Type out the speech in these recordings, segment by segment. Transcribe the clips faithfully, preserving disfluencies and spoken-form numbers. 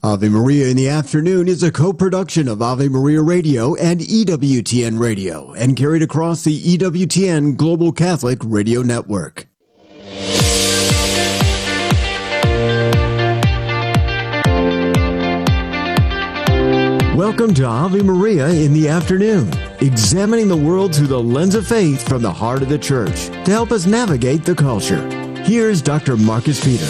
Ave Maria in the Afternoon is a co-production of Ave Maria Radio and E W T N Radio and carried across the E W T N Global Catholic Radio Network. Welcome to Ave Maria in the Afternoon, examining the world through the lens of faith from the heart of the Church to help us navigate the culture. Here's Doctor Marcus Peter.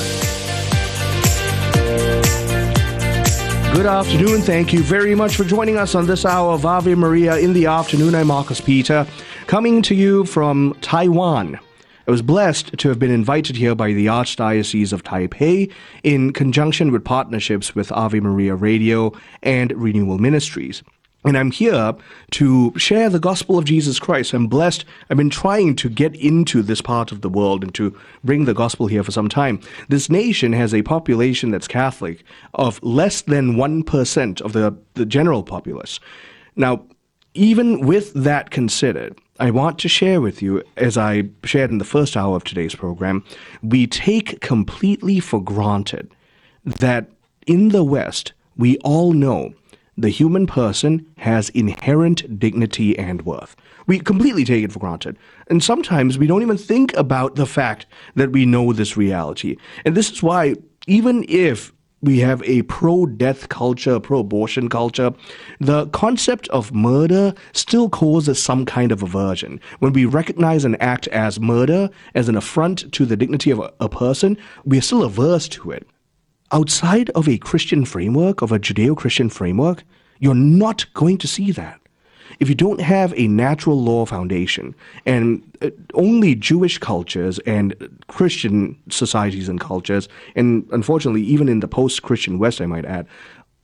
Good afternoon. Thank you very much for joining us on this hour of Ave Maria in the Afternoon. I'm Marcus Peter, coming to you from Taiwan. I was blessed to have been invited here by the Archdiocese of Taipei in conjunction with partnerships with Ave Maria Radio and Renewal Ministries. And I'm here to share the gospel of Jesus Christ. I'm blessed. I've been trying to get into this part of the world and to bring the gospel here for some time. This nation has a population that's Catholic of less than one percent of the, the general populace. Now, even with that considered, I want to share with you, as I shared in the first hour of today's program, we take completely for granted that in the West, we all know the human person has inherent dignity and worth. We completely take it for granted. And sometimes we don't even think about the fact that we know this reality. And this is why, even if we have a pro-death culture, pro-abortion culture, the concept of murder still causes some kind of aversion. When we recognize an act as murder, as an affront to the dignity of a, a person, we are still averse to it. Outside of a Christian framework, of a Judeo-Christian framework, you're not going to see that. If you don't have a natural law foundation, and only Jewish cultures and Christian societies and cultures, and unfortunately even in the post-Christian West, I might add,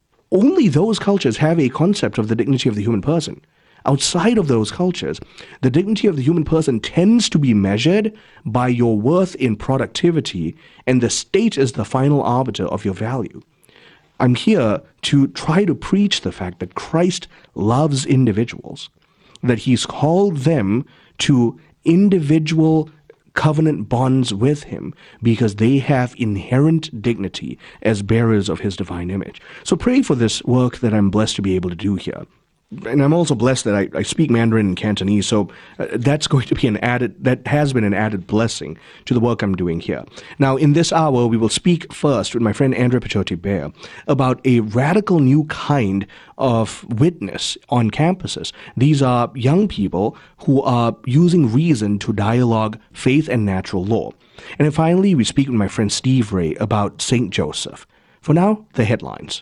only those cultures have a concept of the dignity of the human person. Outside of those cultures, the dignity of the human person tends to be measured by your worth in productivity, and the state is the final arbiter of your value. I'm here to try to preach the fact that Christ loves individuals, that he's called them to individual covenant bonds with him because they have inherent dignity as bearers of his divine image. So pray for this work that I'm blessed to be able to do here. And I'm also blessed that I, I speak Mandarin and Cantonese, so uh, that's going to be an added, that has been an added blessing to the work I'm doing here. Now, in this hour, we will speak first with my friend Andrea Picciotti Bear about a radical new kind of witness on campuses. These are young people who are using reason to dialogue faith and natural law. And then finally, we speak with my friend Steve Ray about Saint Joseph. For now, the headlines.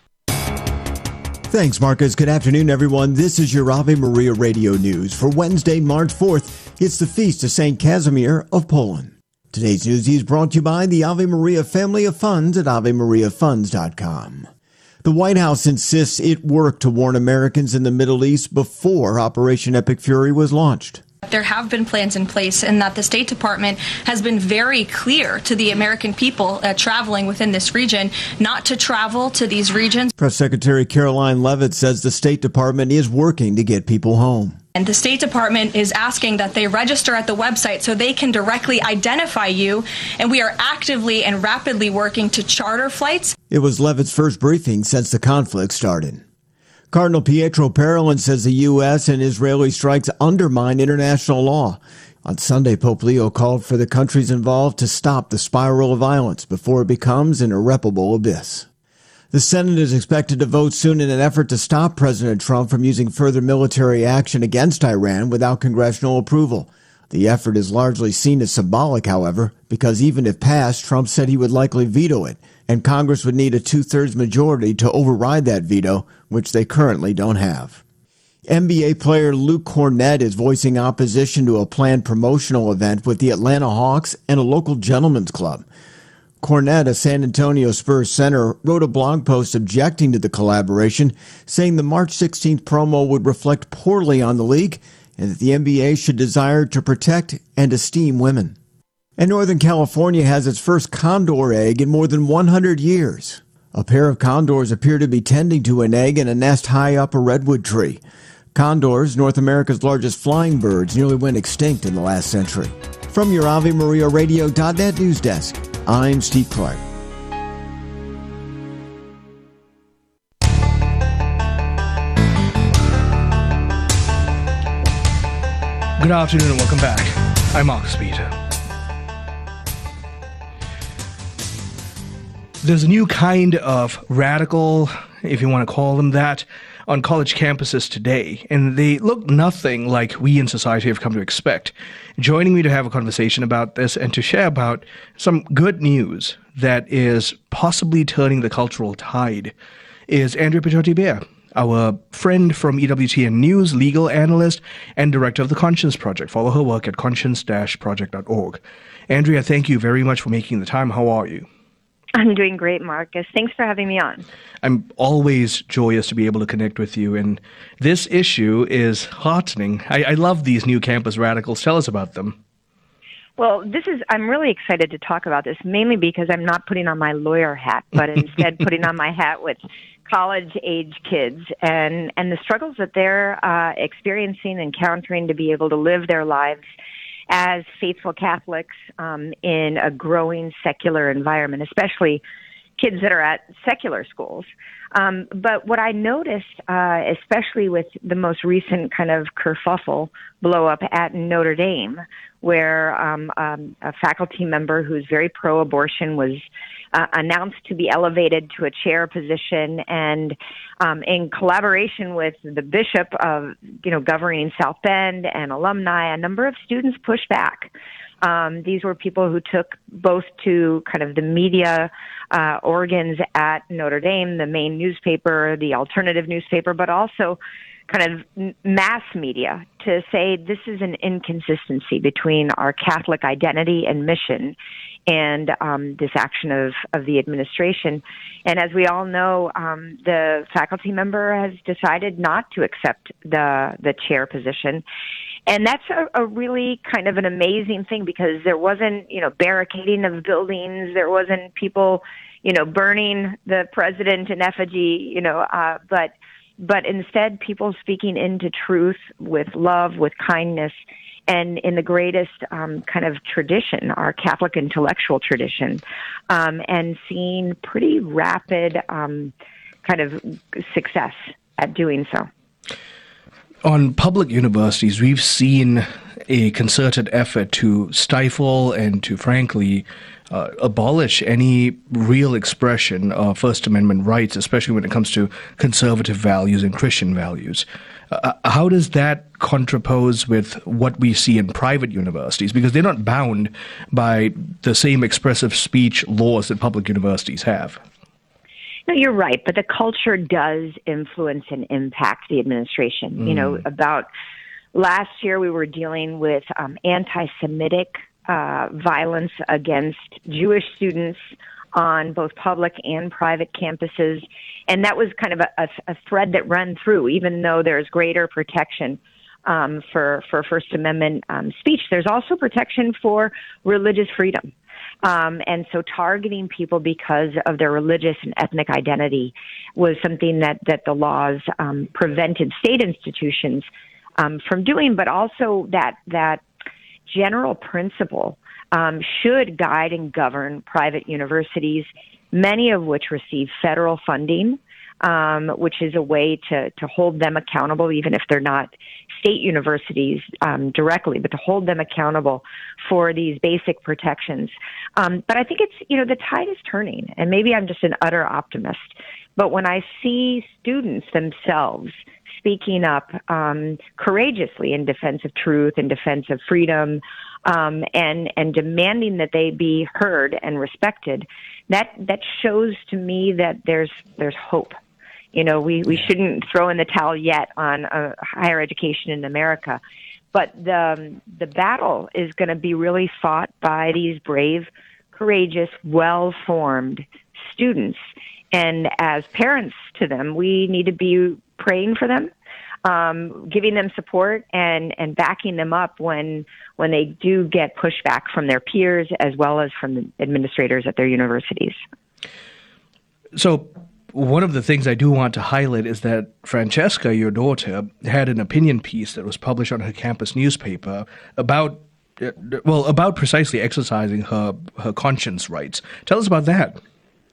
Thanks, Marcus. Good afternoon, everyone. This is your Ave Maria Radio News for Wednesday, March fourth. It's the feast of Saint Casimir of Poland. Today's news is brought to you by the Ave Maria family of funds at ave maria funds dot com. The White House insists it worked to warn Americans in the Middle East before Operation Epic Fury was launched. There have been plans in place, and that the State Department has been very clear to the American people uh, traveling within this region not to travel to these regions. Press Secretary Caroline Leavitt says the State Department is working to get people home. And the State Department is asking that they register at the website so they can directly identify you, and we are actively and rapidly working to charter flights. It was Leavitt's first briefing since the conflict started. Cardinal Pietro Parolin says the U S and Israeli strikes undermine international law. On Sunday, Pope Leo called for the countries involved to stop the spiral of violence before it becomes an irreparable abyss. The Senate is expected to vote soon in an effort to stop President Trump from using further military action against Iran without congressional approval. The effort is largely seen as symbolic, however, because even if passed, Trump said he would likely veto it, and Congress would need a two-thirds majority to override that veto, which they currently don't have. N B A player Luke Cornett is voicing opposition to a planned promotional event with the Atlanta Hawks and a local gentlemen's club. Cornett, a San Antonio Spurs center, wrote a blog post objecting to the collaboration, saying the March sixteenth promo would reflect poorly on the league and that the N B A should desire to protect and esteem women. And Northern California has its first condor egg in more than one hundred years. A pair of condors appear to be tending to an egg in a nest high up a redwood tree. Condors, North America's largest flying birds, nearly went extinct in the last century. From your Ave Maria Radio dot net news desk, I'm Steve Clark. Good afternoon and welcome back. I'm Marcus Peter. There's a new kind of radical, if you want to call them that, on college campuses today, and they look nothing like we in society have come to expect. Joining me to have a conversation about this and to share about some good news that is possibly turning the cultural tide is Andrea Picciott-Beare, our friend from E W T N News, legal analyst, and director of the Conscience Project. Follow her work at conscience dash project dot org. Andrea, thank you very much for making the time. How are you? I'm doing great, Marcus. Thanks for having me on. I'm always joyous to be able to connect with you, and this issue is heartening. I, I love these new campus radicals. Tell us about them. Well, this is, I'm really excited to talk about this, mainly because I'm not putting on my lawyer hat, but instead putting on my hat with college-age kids and, and the struggles that they're uh, experiencing, encountering to be able to live their lives as faithful Catholics um, in a growing secular environment, especially kids that are at secular schools. Um, but what I noticed, uh, especially with the most recent kind of kerfuffle blow up at Notre Dame, where um, um, a faculty member who's very pro-abortion was uh, announced to be elevated to a chair position, and um, in collaboration with the bishop of, you know, governing South Bend and alumni, a number of students pushed back. Um, these were people who took both to kind of the media uh, organs at Notre Dame, the main newspaper, the alternative newspaper, but also kind of mass media to say this is an inconsistency between our Catholic identity and mission and um, this action of, of the administration. And as we all know, um, the faculty member has decided not to accept the the chair position. And that's a, a really kind of an amazing thing, because there wasn't, you know, barricading of buildings. There wasn't people, you know, burning the president in effigy, you know, uh, but but instead people speaking into truth with love, with kindness, and in the greatest um, kind of tradition, our Catholic intellectual tradition, um, and seeing pretty rapid um, kind of success at doing so. On public universities, we've seen a concerted effort to stifle and to, frankly, uh, abolish any real expression of First Amendment rights, especially when it comes to conservative values and Christian values. Uh, how does that contrapose with what we see in private universities? Because they're not bound by the same expressive speech laws that public universities have. No, you're right, but the culture does influence and impact the administration. Mm. You know, about last year we were dealing with um, anti-Semitic uh, violence against Jewish students on both public and private campuses, and that was kind of a, a, a thread that ran through. Even though there's greater protection um, for for First Amendment um, speech, there's also protection for religious freedom. Um, and so targeting people because of their religious and ethnic identity was something that, that the laws um, prevented state institutions um, from doing, but also that that general principle um, should guide and govern private universities, many of which receive federal funding, um, which is a way to, to hold them accountable, even if they're not state universities um, directly, but to hold them accountable for these basic protections. Um, but I think it's, you know, the tide is turning, and maybe I'm just an utter optimist, but when I see students themselves speaking up um, courageously in defense of truth, in defense of freedom, um, and and demanding that they be heard and respected, that that shows to me that there's there's hope. You know, we, we shouldn't throw in the towel yet on uh, higher education in America, but the the battle is going to be really fought by these brave, courageous, well-formed students. And as parents to them, we need to be praying for them, um, giving them support, and, and backing them up when when they do get pushback from their peers as well as from the administrators at their universities. So one of the things I do want to highlight is that Francesca, your daughter, had an opinion piece that was published on her campus newspaper about, uh, well, about precisely exercising her, her conscience rights. Tell us about that.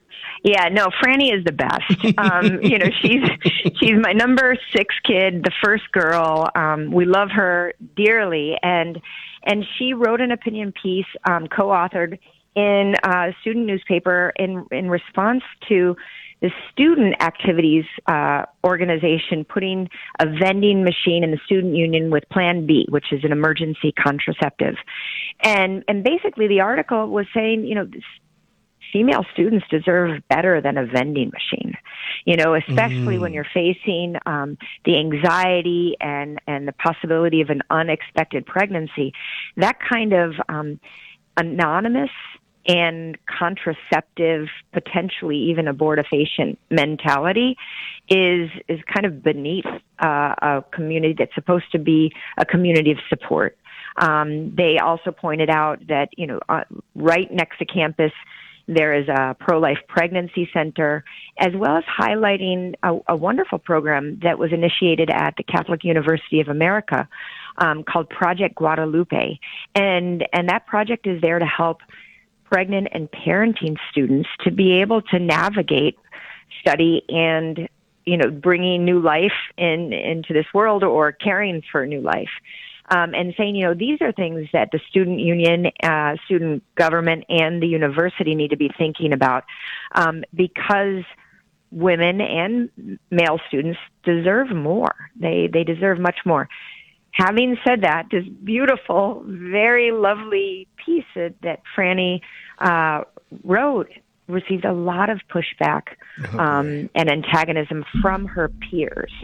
Yeah, no, Franny is the best. Um, you know, she's she's my number six kid, the first girl. Um, we love her dearly, and and she wrote an opinion piece, um, co-authored in a student newspaper in in response to the student activities uh, organization putting a vending machine in the student union with Plan B, which is an emergency contraceptive, and and basically the article was saying, you know, this, female students deserve better than a vending machine, you know, especially mm. when you're facing um, the anxiety and, and the possibility of an unexpected pregnancy. That kind of um, anonymous and contraceptive, potentially even abortifacient mentality is is kind of beneath uh, a community that's supposed to be a community of support. Um, they also pointed out that, you know, uh, right next to campus, there is a pro-life pregnancy center, as well as highlighting a, a wonderful program that was initiated at the Catholic University of America um, called Project Guadalupe. And, and that project is there to help pregnant and parenting students to be able to navigate study and, you know, bringing new life in into this world or caring for new life. Um, and saying, you know, these are things that the student union, uh, student government, and the university need to be thinking about um, because women and male students deserve more. They they deserve much more. Having said that, this beautiful, very lovely piece that, that Franny uh, wrote received a lot of pushback um, and antagonism from her peers.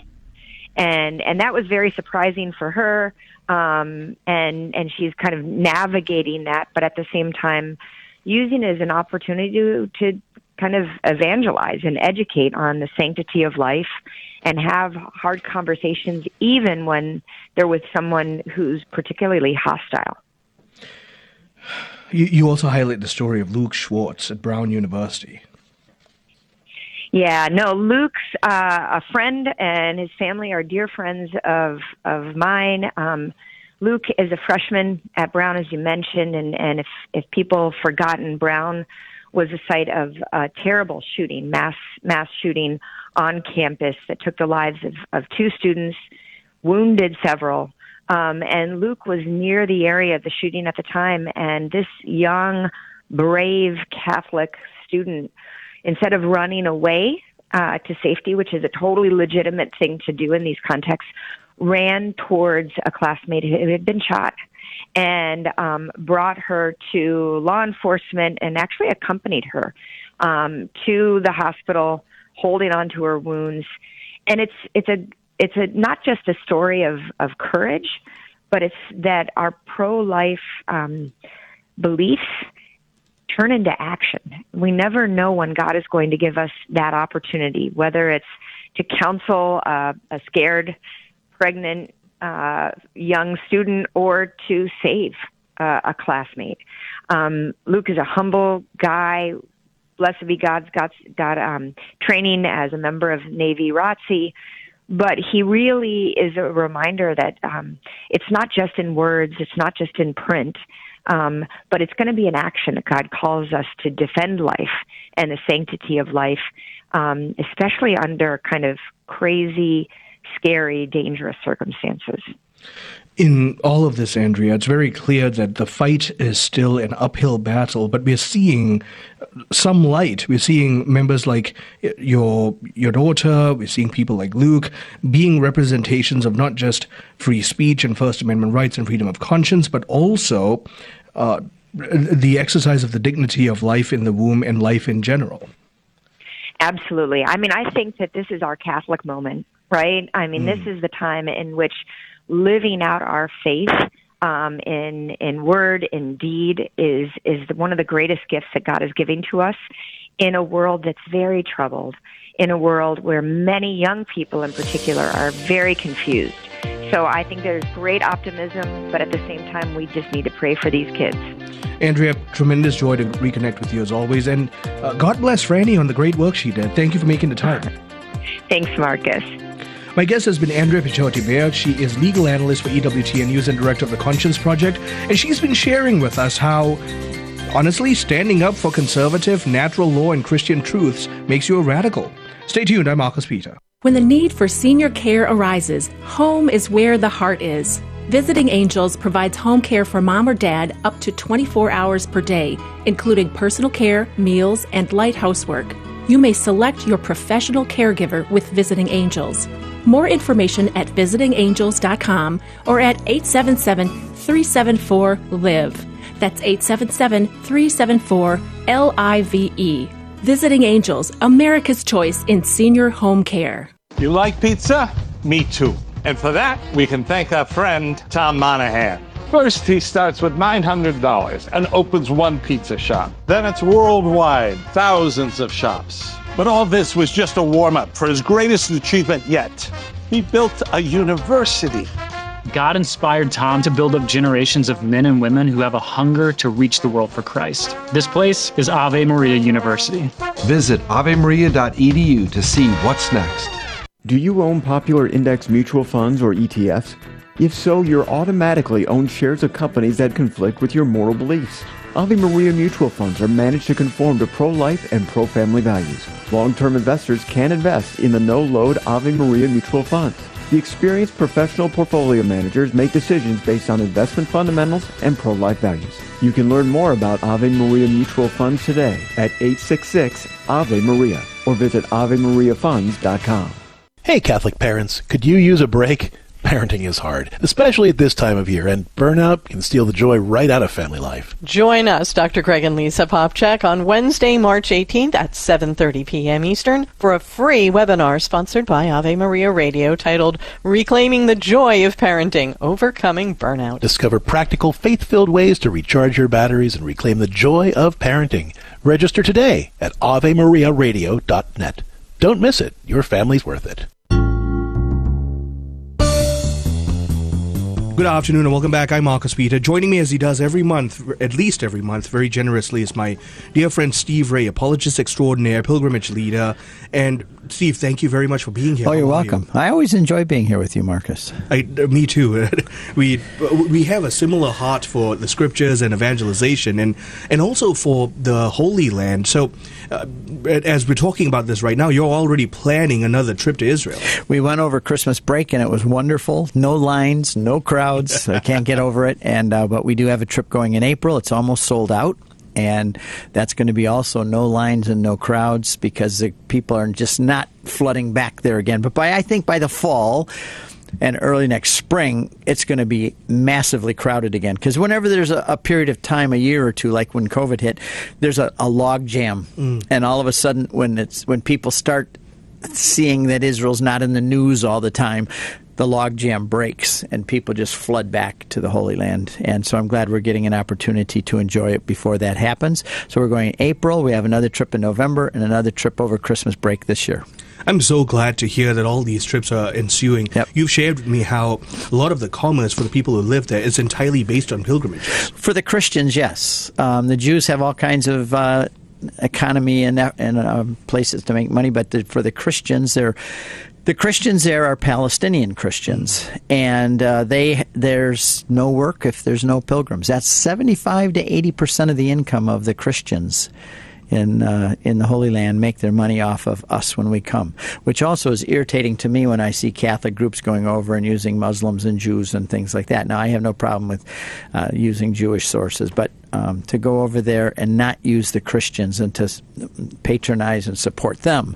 And and that was very surprising for her, um, and and she's kind of navigating that, but at the same time using it as an opportunity to, to kind of evangelize and educate on the sanctity of life and have hard conversations even when they're with someone who's particularly hostile. You, you also highlight the story of Luke Schwartz at Brown University. Yeah, no, Luke's uh, a friend, and his family are dear friends of of mine. Um, Luke is a freshman at Brown, as you mentioned, and, and if, if people have forgotten, Brown was the site of a terrible shooting, mass mass shooting on campus that took the lives of, of two students, wounded several. Um, and Luke was near the area of the shooting at the time, and this young, brave Catholic student, instead of running away uh, to safety, which is a totally legitimate thing to do in these contexts, ran towards a classmate who had been shot and um, brought her to law enforcement and actually accompanied her um, to the hospital, holding on to her wounds. And it's it's a it's a not just a story of, of courage, but it's that our pro-life um, beliefs turn into action. We never know when God is going to give us that opportunity, whether it's to counsel uh, a scared, pregnant uh, young student or to save uh, a classmate. Um, Luke is a humble guy. Blessed be God's got, got um, training as a member of Navy R O T C. But he really is a reminder that um, it's not just in words, it's not just in print, um, but it's going to be an action that God calls us to defend life and the sanctity of life, um, especially under kind of crazy, scary, dangerous circumstances. In all of this, Andrea, it's very clear that the fight is still an uphill battle, but we're seeing some light. We're seeing members like your your daughter, we're seeing people like Luke being representations of not just free speech and First Amendment rights and freedom of conscience, but also uh, the exercise of the dignity of life in the womb and life in general. Absolutely. I mean, I think that this is our Catholic moment, right? I mean, mm. this is the time in which living out our faith um, in in word, in deed, is is one of the greatest gifts that God is giving to us in a world that's very troubled, in a world where many young people in particular are very confused. So I think there's great optimism, but at the same time, we just need to pray for these kids. Andrea, tremendous joy to reconnect with you as always, and uh, God bless Franny on the great work she did. Thank you for making the time. Thanks, Marcus. My guest has been Andrea Pichotti-Baird. She is legal analyst for E W T N News and director of the Conscience Project, and she's been sharing with us how Honestly, standing up for conservative, natural law and Christian truths makes you a radical. Stay tuned. I'm Marcus Peter. When the need for senior care arises, home is where the heart is. Visiting Angels provides home care for mom or dad up to twenty-four hours per day, including personal care, meals, and light housework. You may select your professional caregiver with Visiting Angels. More information at visiting angels dot com or at eight seven seven, three seven four, L I V E. That's eight seven seven, three seven four, L I V E. Visiting Angels, America's choice in senior home care. You like pizza? Me too. And for that, we can thank our friend, Tom Monahan. First, he starts with nine hundred dollars and opens one pizza shop. Then it's worldwide, thousands of shops. But all this was just a warm-up for his greatest achievement yet. He built a university. God inspired Tom to build up generations of men and women who have a hunger to reach the world for Christ. This place is Ave Maria University. Visit ave maria dot e d u to see what's next. Do you own popular index mutual funds or E T Fs? If so, you're automatically own shares of companies that conflict with your moral beliefs. Ave Maria mutual funds are managed to conform to pro-life and pro-family values. Long-term investors can invest in the no-load Ave Maria mutual funds. The experienced professional portfolio managers make decisions based on investment fundamentals and pro-life values. You can learn more about Ave Maria mutual funds today at eight six six, A V E Maria or visit ave maria funds dot com. Hey, Catholic parents, could you use a break? Parenting is hard, especially at this time of year, and burnout can steal the joy right out of family life. Join us, Doctor Craig and Lisa Popchak, on Wednesday, March eighteenth at seven thirty p.m. Eastern for a free webinar sponsored by Ave Maria Radio titled Reclaiming the Joy of Parenting, Overcoming Burnout. Discover practical, faith-filled ways to recharge your batteries and reclaim the joy of parenting. Register today at ave maria radio dot net. Don't miss it. Your family's worth it. Good afternoon and welcome back. I'm Marcus Peter. Joining me as he does every month, at least every month, very generously, is my dear friend Steve Ray, apologist extraordinaire, pilgrimage leader. And Steve, thank you very much for being here. Oh, you're welcome. You? I always enjoy being here with you, Marcus. I, uh, me too. we we have a similar heart for the scriptures and evangelization, and and also for the Holy Land. So, uh, as we're talking about this right now, you're already planning another trip to Israel. We went over Christmas break, and it was wonderful. No lines, no crowds. I can't get over it. And uh, but we do have a trip going in April. It's almost sold out. And that's going to be also no lines and no crowds because the people are just not flooding back there again. But by I think by the fall and early next spring, it's going to be massively crowded again. Because whenever there's a, a period of time, a year or two, like when COVID hit, there's a, a log jam. Mm. And all of a sudden, when it's when people start seeing that Israel's not in the news all the time, the logjam breaks and people just flood back to the Holy Land. And so I'm glad we're getting an opportunity to enjoy it before that happens. So we're going in April. We have another trip in November and another trip over Christmas break this year. I'm so glad to hear that all these trips are ensuing. Yep. You've shared with me how a lot of the commerce for the people who live there is entirely based on pilgrimages. For the Christians, yes. Um, the Jews have all kinds of uh, economy and, and uh, places to make money, but the, for the Christians, they're The Christians there are Palestinian Christians, and uh, they there's no work if there's no pilgrims. That's seventy-five to eighty percent of the income of the Christians in uh, in the Holy Land make their money off of us when we come, which also is irritating to me when I see Catholic groups going over and using Muslims and Jews and things like that. Now, I have no problem with uh, using Jewish sources, but um, to go over there and not use the Christians and to patronize and support them,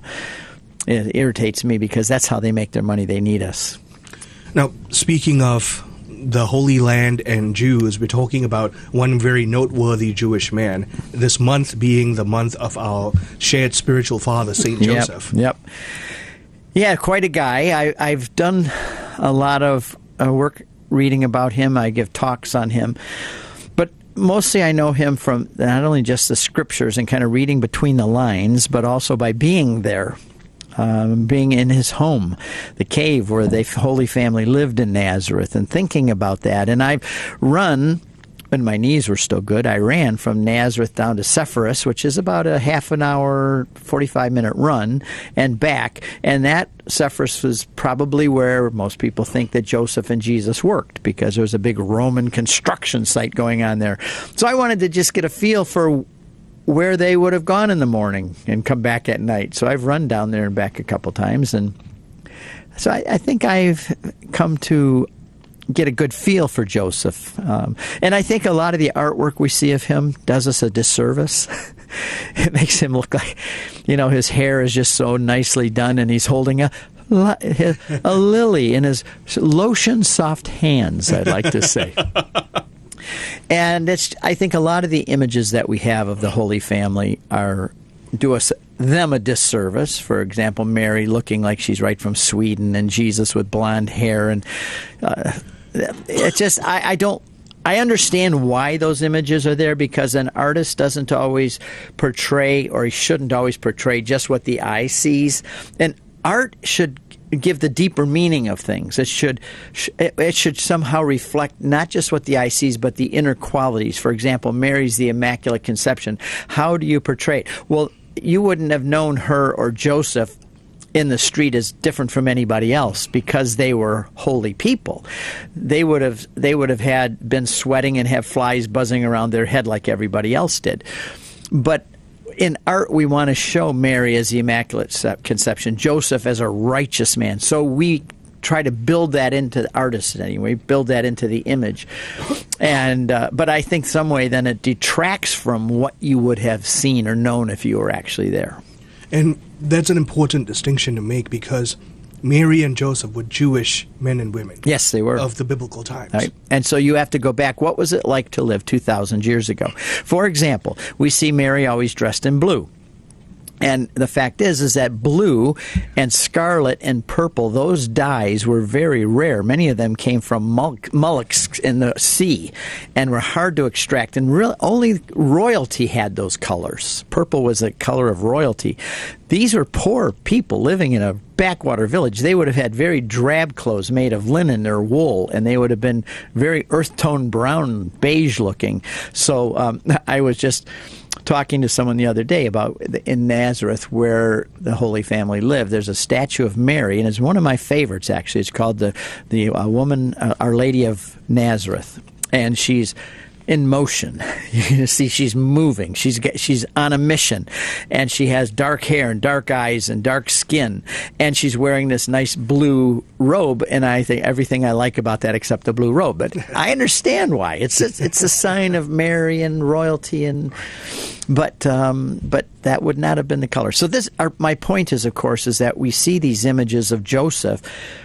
it irritates me because that's how they make their money. They need us. Now, speaking of the Holy Land and Jews, we're talking about one very noteworthy Jewish man, this month being the month of our shared spiritual father, Saint Joseph. Yep, yep. Yeah, quite a guy. I, I've done a lot of uh, work reading about him. I give talks on him. But mostly I know him from not only just the scriptures and kind of reading between the lines, but also by being there. Um, being in his home, the cave where the Holy Family lived in Nazareth, and thinking about that. And I've run when my knees were still good, I ran from Nazareth down to Sepphoris, which is about a half an hour, forty-five minute run, and back. And that Sepphoris was probably where most people think that Joseph and Jesus worked, because there was a big Roman construction site going on there. So I wanted to just get a feel for where they would have gone in the morning and come back at night. So I've run down there and back a couple times. And so I, I think I've come to get a good feel for Joseph. Um, and I think a lot of the artwork we see of him does us a disservice. It makes him look like, you know, his hair is just so nicely done, and he's holding a a lily in his lotion soft hands, I'd like to say. And it's, I think a lot of the images that we have of the Holy Family are do us them a disservice. For example, Mary looking like she's right from Sweden, and Jesus with blonde hair, and uh, it's just I, I don't. I understand why those images are there, because an artist doesn't always portray, or he shouldn't always portray, just what the eye sees. And art should give the deeper meaning of things. It should it should somehow reflect not just what the eye sees, but the inner qualities. For example, Mary's the Immaculate Conception. How do you portray it? Well, you wouldn't have known her or Joseph in the street as different from anybody else, because they were holy people. They would have they would have had been sweating and have flies buzzing around their head like everybody else did. But in art, we want to show Mary as the Immaculate Conception, Joseph as a righteous man. So we try to build that into the artist anyway, build that into the image. And uh, but I think some way then it detracts from what you would have seen or known if you were actually there. And that's an important distinction to make, because Mary and Joseph were Jewish men and women. Yes, they were. Of the biblical times. Right. And so you have to go back. What was it like to live two thousand years ago? For example, we see Mary always dressed in blue. And the fact is, is that blue and scarlet and purple, those dyes were very rare. Many of them came from mollusks in the sea and were hard to extract. And really, only royalty had those colors. Purple was the color of royalty. These were poor people living in a backwater village. They would have had very drab clothes made of linen or wool, and they would have been very earth-tone brown, beige-looking. So um, I was just talking to someone the other day about in Nazareth, where the Holy Family lived. There's a statue of Mary, and it's one of my favorites, actually. It's called the the uh, woman, uh, Our Lady of Nazareth, and she's in motion. You can see she's moving. She's she's on a mission, and she has dark hair and dark eyes and dark skin, and she's wearing this nice blue robe. And I think everything I like about that except the blue robe. But I understand why. It's a, it's a sign of Mary and royalty, and but um, but that would not have been the color. So this, our, my point is, of course, is that we see these images of Joseph,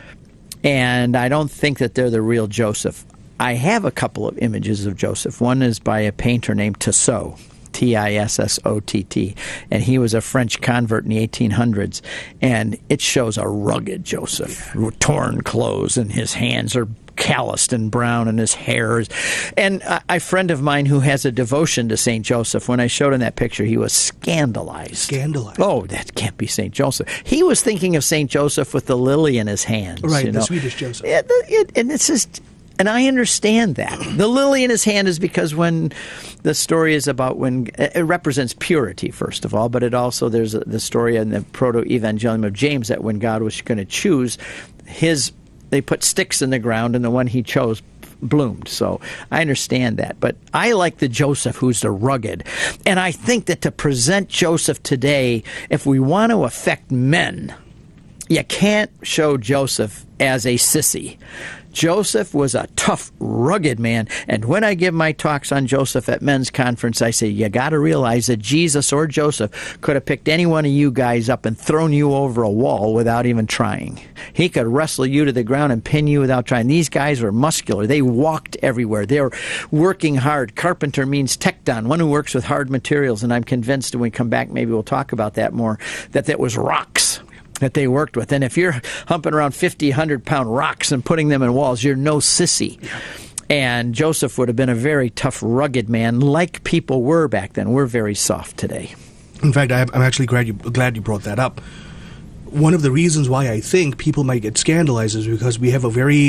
and I don't think that they're the real Joseph. I have a couple of images of Joseph. One is by a painter named Tissot, T I S S O T T, and he was a French convert in the eighteen hundreds, and it shows a rugged Joseph, torn clothes, and his hands are calloused and brown, and his hair is... And a, a friend of mine who has a devotion to Saint Joseph, when I showed him that picture, he was scandalized. Scandalized. Oh, that can't be Saint Joseph. He was thinking of Saint Joseph with the lily in his hands. Right, you the know? Swedish Joseph. Yeah, the, it, and it's just... And I understand that. The lily in his hand is because when the story is about when it represents purity, first of all, but it also, there's a, the story in the proto-evangelium of James that when God was going to choose his, they put sticks in the ground, and the one he chose bloomed. So I understand that. But I like the Joseph who's the rugged. And I think that to present Joseph today, if we want to affect men, you can't show Joseph as a sissy. Joseph was a tough, rugged man. And when I give my talks on Joseph at men's conference, I say, you got to realize that Jesus or Joseph could have picked any one of you guys up and thrown you over a wall without even trying. He could wrestle you to the ground and pin you without trying. These guys were muscular. They walked everywhere. They were working hard. Carpenter means tekton, one who works with hard materials. And I'm convinced when we come back, maybe we'll talk about that more, that that was rocks that they worked with. And if you're humping around fifty, one hundred pound rocks and putting them in walls, you're no sissy. And Joseph would have been a very tough, rugged man, like people were back then. We're very soft today. In fact, I'm actually glad you, glad you brought that up. One of the reasons why I think people might get scandalized is because we have a very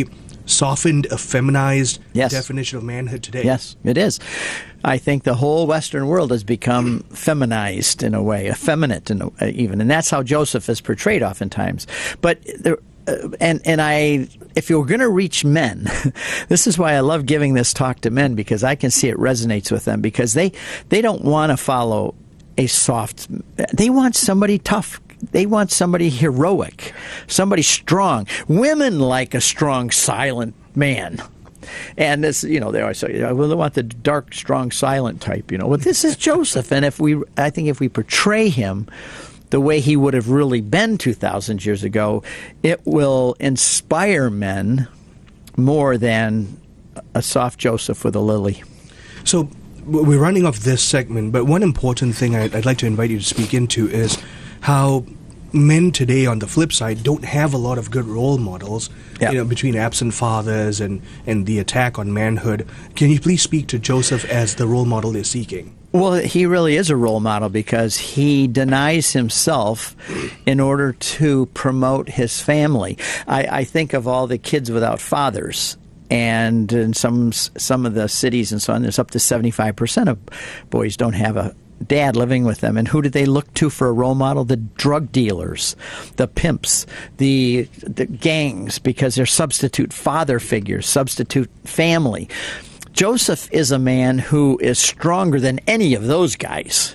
softened, effeminized yes. definition of manhood today. Yes, it is. I think the whole Western world has become feminized in a way, effeminate in a, even, and that's how Joseph is portrayed oftentimes. But there, uh, and and I, if you're going to reach men, this is why I love giving this talk to men, because I can see it resonates with them, because they they don't want to follow a soft. They want somebody tough. They want somebody heroic, somebody strong. Women like a strong, silent man. And this, you know, they always say, well, they want the dark, strong, silent type, you know. Well, this is Joseph. And if we, I think if we portray him the way he would have really been two thousand years ago, it will inspire men more than a soft Joseph with a lily. So we're running off this segment, but one important thing I'd, I'd like to invite you to speak into is how men today, on the flip side, don't have a lot of good role models, yeah. you know, between absent fathers and, and the attack on manhood. Can you please speak to Joseph as the role model they're seeking? Well, he really is a role model because he denies himself in order to promote his family. I, I think of all the kids without fathers. And in some some of the cities and so on, there's up to seventy-five percent of boys don't have a dad living with them. And who did they look to for a role model? The drug dealers, the pimps, the the gangs, because they're substitute father figures, substitute family. Joseph is a man who is stronger than any of those guys.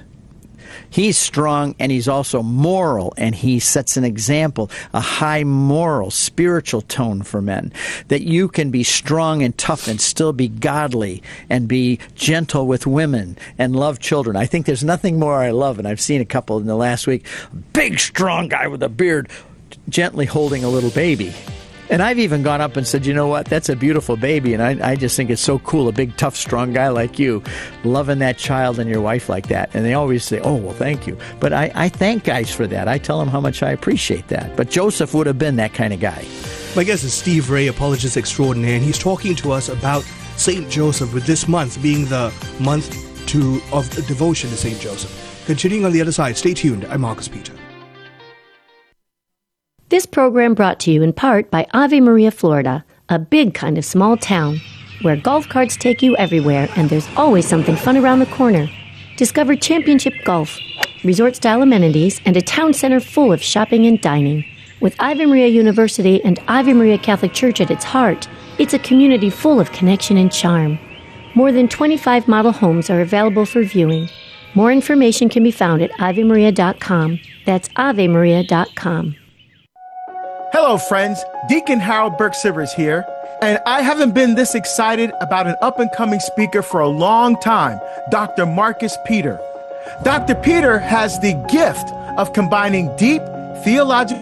He's strong, and he's also moral, and he sets an example, a high moral, spiritual tone for men, that you can be strong and tough and still be godly and be gentle with women and love children. I think there's nothing more I love, and I've seen a couple in the last week, big, strong guy with a beard gently holding a little baby. And I've even gone up and said, you know what, that's a beautiful baby, and I, I just think it's so cool, a big, tough, strong guy like you, loving that child and your wife like that. And they always say, oh, well, thank you. But I, I thank guys for that. I tell them how much I appreciate that. But Joseph would have been that kind of guy. My guest is Steve Ray, apologist extraordinaire, and he's talking to us about Saint Joseph, with this month being the month to of devotion to Saint Joseph. Continuing on the other side, stay tuned. I'm Marcus Peter. This program brought to you in part by Ave Maria, Florida, a big kind of small town where golf carts take you everywhere and there's always something fun around the corner. Discover championship golf, resort-style amenities, and a town center full of shopping and dining. With Ave Maria University and Ave Maria Catholic Church at its heart, it's a community full of connection and charm. More than twenty-five model homes are available for viewing. More information can be found at ave maria dot com. That's ave maria dot com. Hello, friends. Deacon Harold Burke-Sivers here, and I haven't been this excited about an up-and-coming speaker for a long time, Doctor Marcus Peter. Doctor Peter has the gift of combining deep theological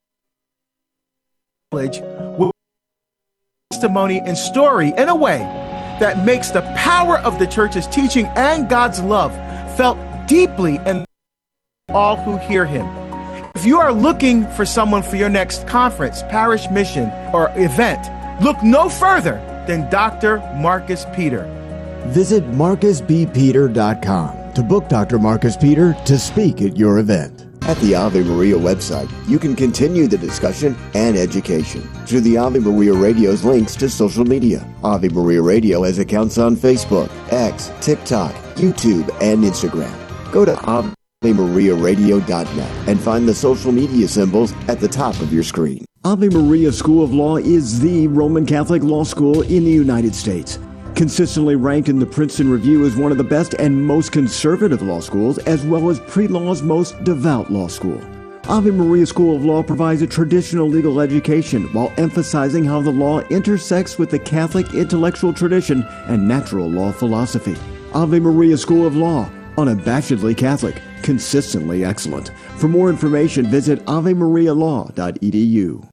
knowledge with testimony and story in a way that makes the power of the church's teaching and God's love felt deeply in all who hear him. If you are looking for someone for your next conference, parish mission, or event, look no further than Doctor Marcus Peter. Visit marcus b peter dot com to book Doctor Marcus Peter to speak at your event. At the Ave Maria website, you can continue the discussion and education through the Ave Maria Radio's links to social media. Ave Maria Radio has accounts on Facebook, X, TikTok, YouTube, and Instagram. Go to ave maria radio dot net and find the social media symbols at the top of your screen. Ave Maria School of Law is the Roman Catholic law school in the United States. Consistently ranked in the Princeton Review as one of the best and most conservative law schools, as well as pre-law's most devout law school. Ave Maria School of Law provides a traditional legal education while emphasizing how the law intersects with the Catholic intellectual tradition and natural law philosophy. Ave Maria School of Law, unabashedly Catholic, consistently excellent. For more information, visit ave maria law dot e d u.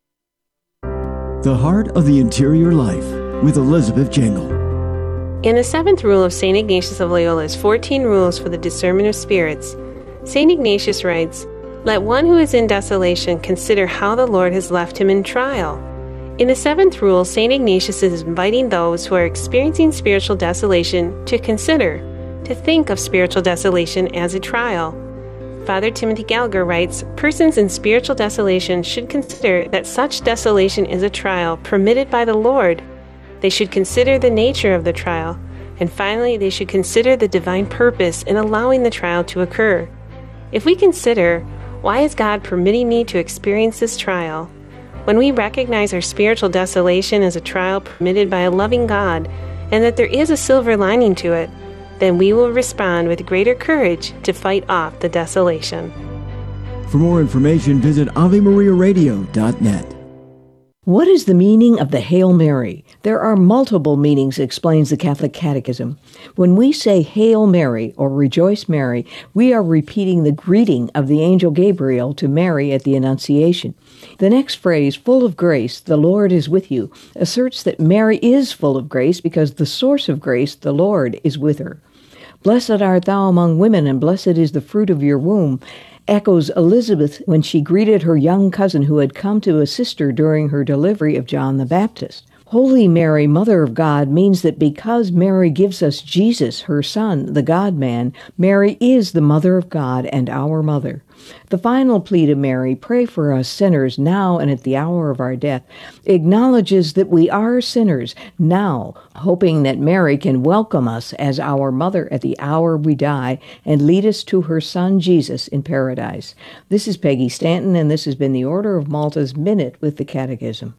The Heart of the Interior Life with Elizabeth Jangle. In the seventh rule of Saint Ignatius of Loyola's fourteen Rules for the Discernment of Spirits, Saint Ignatius writes, "Let one who is in desolation consider how the Lord has left him in trial." In the seventh rule, Saint Ignatius is inviting those who are experiencing spiritual desolation to consider, to think of spiritual desolation as a trial. Father Timothy Gallagher writes, persons in spiritual desolation should consider that such desolation is a trial permitted by the Lord. They should consider the nature of the trial. And finally, they should consider the divine purpose in allowing the trial to occur. If we consider, why is God permitting me to experience this trial? When we recognize our spiritual desolation as a trial permitted by a loving God, and that there is a silver lining to it, then we will respond with greater courage to fight off the desolation. For more information, visit ave maria radio dot net. What is the meaning of the Hail Mary? There are multiple meanings, explains the Catholic Catechism. When we say Hail Mary or Rejoice Mary, we are repeating the greeting of the angel Gabriel to Mary at the Annunciation. The next phrase, full of grace, the Lord is with you, asserts that Mary is full of grace because the source of grace, the Lord, is with her. Blessed art thou among women, and blessed is the fruit of your womb, echoes Elizabeth when she greeted her young cousin who had come to assist her during her delivery of John the Baptist. Holy Mary, Mother of God, means that because Mary gives us Jesus, her Son, the God-man, Mary is the Mother of God and our Mother. The final plea to Mary, pray for us sinners now and at the hour of our death, acknowledges that we are sinners now, hoping that Mary can welcome us as our mother at the hour we die and lead us to her Son Jesus in paradise. This is Peggy Stanton, and this has been the Order of Malta's Minute with the Catechism.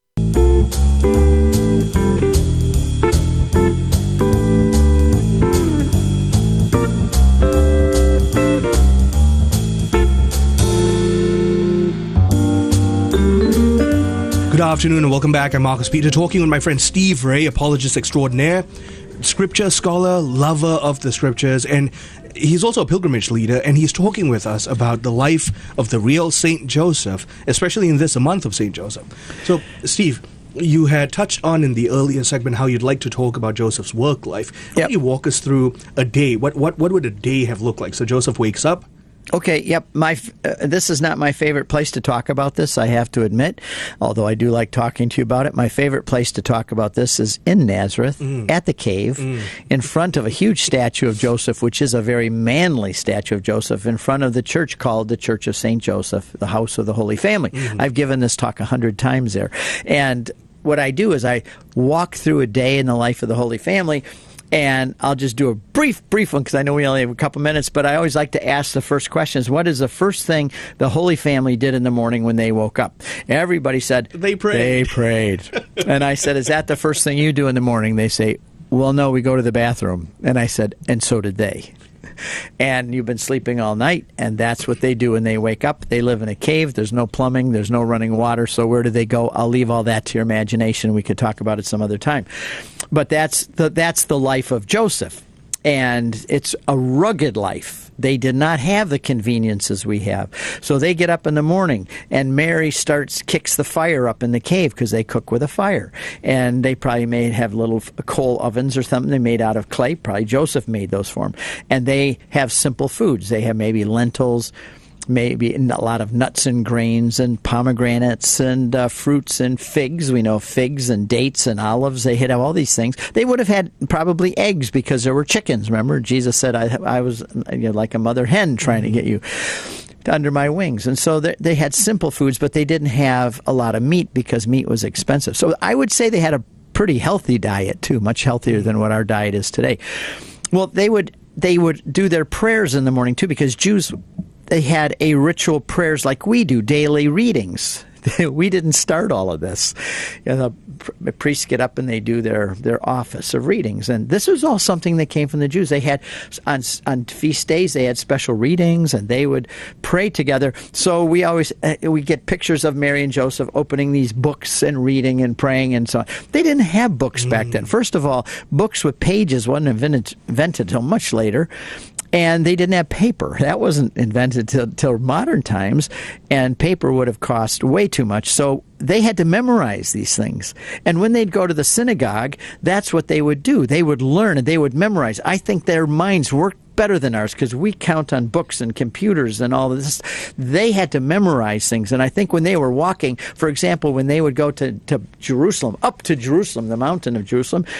Good afternoon and welcome back. I'm Marcus Peter, talking with my friend Steve Ray, apologist extraordinaire, scripture scholar, lover of the scriptures, and he's also a pilgrimage leader, and he's talking with us about the life of the real Saint Joseph, especially in this month of Saint Joseph. So, Steve, you had touched on in the earlier segment how you'd like to talk about Joseph's work life. How Yep. do you walk us through a day? What, what, what would a day have looked like? So Joseph wakes up. Okay, yep. My uh, this is not my favorite place to talk about this, I have to admit, although I do like talking to you about it. My favorite place to talk about this is in Nazareth, mm. at the cave, mm. in front of a huge statue of Joseph, which is a very manly statue of Joseph, in front of the church called the Church of Saint Joseph, the House of the Holy Family. Mm. I've given this talk a hundred times there. And what I do is I walk through a day in the life of the Holy Family. And I'll just do a brief, brief one because I know we only have a couple minutes, but I always like to ask the first questions. What is the first thing the Holy Family did in the morning when they woke up? Everybody said, They prayed. They prayed. And I said, is that the first thing you do in the morning? They say, well, no, we go to the bathroom. And I said, and so did they. And you've been sleeping all night, and that's what they do when they wake up. They live in a cave. There's no plumbing. There's no running water. So where do they go? I'll leave all that to your imagination. We could talk about it some other time. But that's the, that's the life of Joseph. And it's a rugged life. They did not have the conveniences we have. So they get up in the morning, and Mary starts, kicks the fire up in the cave because they cook with a fire. And they probably may have little coal ovens or something they made out of clay. Probably Joseph made those for them. And they have simple foods. They have maybe lentils, maybe a lot of nuts and grains and pomegranates and uh, fruits and figs. We know figs and dates and olives. They had all these things. They would have had probably eggs because there were chickens. Remember, Jesus said, I, I was you know, like a mother hen trying to get you under my wings. And so they, they had simple foods, but they didn't have a lot of meat because meat was expensive. So I would say they had a pretty healthy diet, too, much healthier than what our diet is today. Well, they would they would do their prayers in the morning, too, because Jews, they had a ritual prayers like we do, daily readings. We didn't start all of this. You know, the priests get up and they do their, their office of readings. And this was all something that came from the Jews. They had, on, on feast days, they had special readings and they would pray together. So we always, uh, we get pictures of Mary and Joseph opening these books and reading and praying and so on. They didn't have books mm. back then. First of all, books with pages wasn't invented, invented until much later. And they didn't have paper. That wasn't invented till, till modern times, and paper would have cost way too much. So they had to memorize these things. And when they'd go to the synagogue, that's what they would do. They would learn and they would memorize. I think their minds worked better than ours because we count on books and computers and all of this. They had to memorize things. And I think when they were walking, for example, when they would go to, to Jerusalem, up to Jerusalem, the mountain of Jerusalem,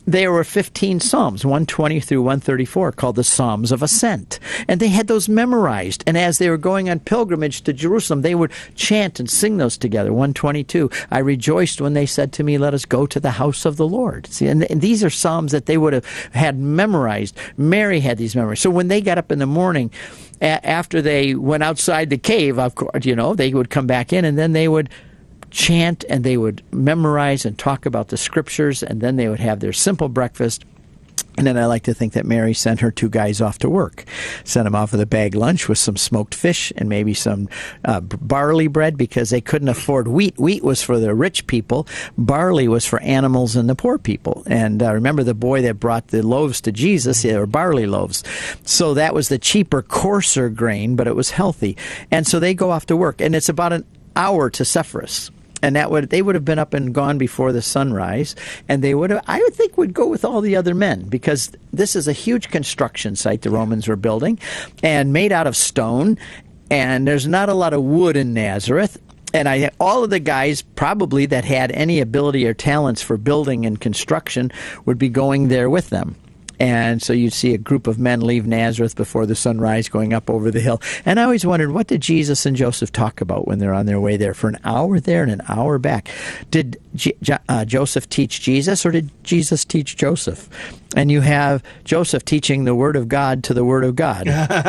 there were fifteen Psalms, one twenty through one thirty-four, called the Psalms of Ascent. And they had those memorized. And as they were going on pilgrimage to Jerusalem, they would chant and sing those together. one twenty-two, I rejoiced when they said to me, let us go to the house of the Lord. See, and, and these are Psalms that they would have had memorized. Mary had these memories. So when they got up in the morning, a- after they went outside the cave, of course, you know, they would come back in, and then they would chant, and they would memorize and talk about the scriptures, and then they would have their simple breakfast. And then I like to think that Mary sent her two guys off to work, sent them off with a bag lunch with some smoked fish and maybe some uh, barley bread, because they couldn't afford wheat. Wheat was for the rich people. Barley was for animals and the poor people. And uh, remember the boy that brought the loaves to Jesus, they were barley loaves. So that was the cheaper, coarser grain, but it was healthy. And so they go off to work, and it's about an hour to Sepphoris. And that would they would have been up and gone before the sunrise, and they would have, I would think, would go with all the other men, because this is a huge construction site the Romans were building, and made out of stone, and there's not a lot of wood in Nazareth. And I, all of the guys probably that had any ability or talents for building and construction would be going there with them. And so you'd see a group of men leave Nazareth before the sunrise, going up over the hill. And I always wondered, what did Jesus and Joseph talk about when they're on their way there? For an hour there and an hour back. Did G- uh, Joseph teach Jesus, or did Jesus teach Joseph? And you have Joseph teaching the Word of God to the Word of God.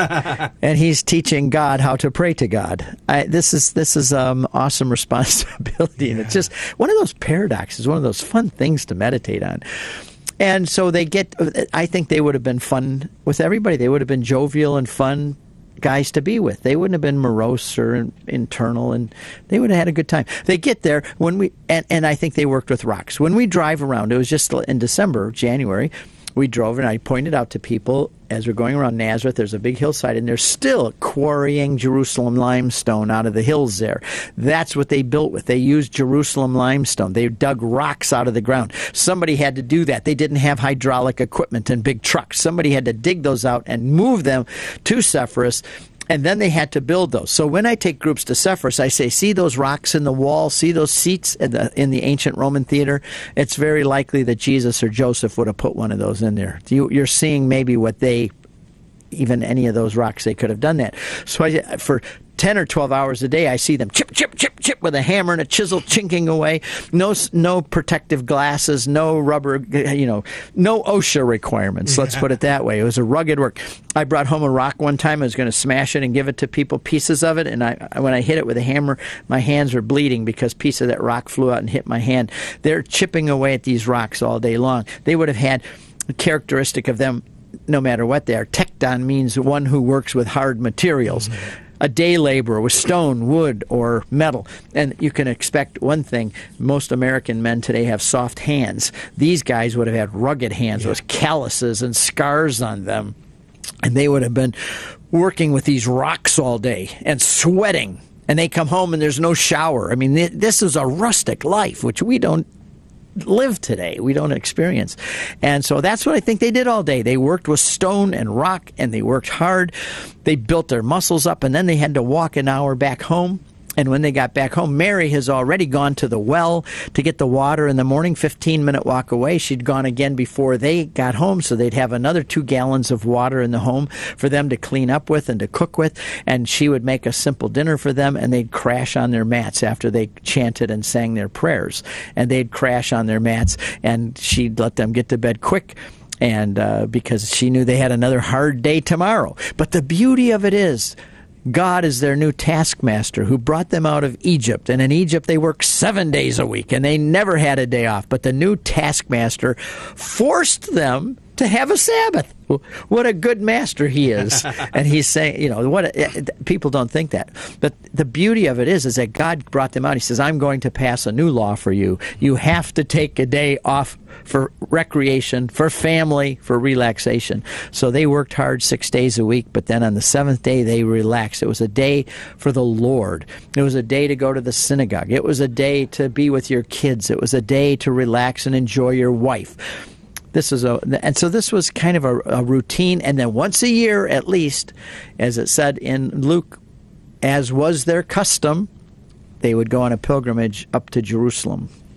And he's teaching God how to pray to God. I, this is this is um, awesome responsibility. And it's just one of those paradoxes, one of those fun things to meditate on. And so they get, I think they would have been fun with everybody. They would have been jovial and fun guys to be with. They wouldn't have been morose or in, internal, and they would have had a good time. They get there when we, and, and I think they worked with rocks. When we drive around, it was just in December, January, we drove, and I pointed out to people as we're going around Nazareth, there's a big hillside, and they're still quarrying Jerusalem limestone out of the hills there. That's what they built with. They used Jerusalem limestone. They dug rocks out of the ground. Somebody had to do that. They didn't have hydraulic equipment and big trucks. Somebody had to dig those out and move them to Sepphoris, and then they had to build those. So when I take groups to Sepphoris, I say, see those rocks in the wall? See those seats in the, in the ancient Roman theater? It's very likely that Jesus or Joseph would have put one of those in there. You, you're seeing maybe what they, even any of those rocks, they could have done that. So I, for ten or twelve hours a day, I see them chip, chip, chip, chip with a hammer and a chisel chinking away. No no protective glasses, no rubber, you know, no OSHA requirements. Let's put it that way. It was a rugged work. I brought home a rock one time. I was going to smash it and give it to people, pieces of it. And I, when I hit it with a hammer, my hands were bleeding because a piece of that rock flew out and hit my hand. They're chipping away at these rocks all day long. They would have had a characteristic of them, no matter what they are. Tekton means one who works with hard materials. Mm-hmm. A day laborer with stone, wood, or metal. And you can expect one thing. Most American men today have soft hands. These guys would have had rugged hands, yeah, with calluses and scars on them. And they would have been working with these rocks all day and sweating. And they come home and there's no shower. I mean, this is a rustic life, which we don't live today. We don't experience. And so that's what I think they did all day. They worked with stone and rock, and they worked hard. They built their muscles up, and then they had to walk an hour back home. And when they got back home, Mary has already gone to the well to get the water in the morning, fifteen-minute walk away. She'd gone again before they got home, so they'd have another two gallons of water in the home for them to clean up with and to cook with. And she would make a simple dinner for them, and they'd crash on their mats after they chanted and sang their prayers. And they'd crash on their mats, and she'd let them get to bed quick. And uh, because she knew they had another hard day tomorrow. But the beauty of it is, God is their new taskmaster who brought them out of Egypt. And in Egypt, they worked seven days a week, and they never had a day off. But the new taskmaster forced them to have a Sabbath. What a good master he is. And he's saying, you know, what a, people don't think that. But the beauty of it is, is that God brought them out. He says, I'm going to pass a new law for you. You have to take a day off for recreation, for family, for relaxation. So they worked hard six days a week, but then on the seventh day, they relaxed. It was a day for the Lord. It was a day to go to the synagogue. It was a day to be with your kids. It was a day to relax and enjoy your wife. This is a, and so this was kind of a, a routine. And then once a year, at least, as it said in Luke, as was their custom, they would go on a pilgrimage up to Jerusalem.